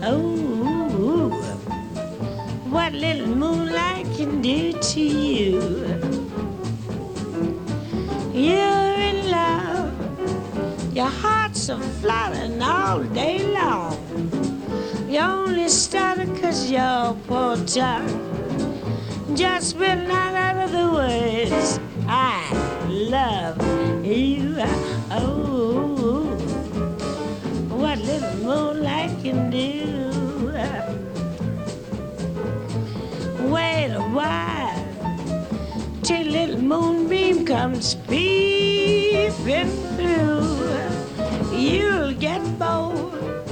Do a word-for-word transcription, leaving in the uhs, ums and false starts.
Oh, what little moonlight can do to you. You're in love, your heart's a fluttering all day long. You only stutter 'cause your poor tongue just spit out of the words, I love you. Oh, what little moonlight can do. Wait a while till little moonbeam comes peeping through. You'll get bold